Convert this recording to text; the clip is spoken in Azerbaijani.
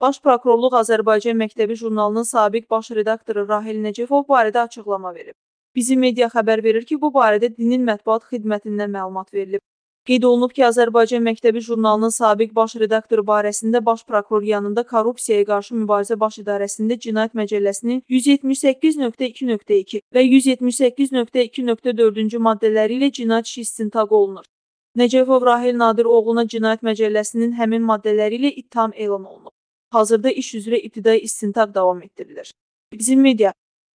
Baş Prokurorluq Azərbaycan Məktəbi jurnalının sabiq baş redaktoru Rahil Nəcəfov barədə açıqlama verib. Bizim media xəbər verir ki, bu barədə dinin mətbuat xidmətindən məlumat verilib. Qeyd olunub ki, Azərbaycan Məktəbi jurnalının sabiq baş redaktoru barəsində Baş Prokuror yanında Korrupsiyaya qarşı mübarizə baş idarəsində Cinayət Məcəlləsinin 178.2.2 və 178.2.4-cü maddələri ilə cinayət işi istintaq olunur. Nəcəfov Rahil Nadir oğluna Cinayət Məcəlləsinin həmin maddələri ilə ittiham elan olunub. Hazırda iş üzrə ibtidai istintaq davam etdirilir. Bizim media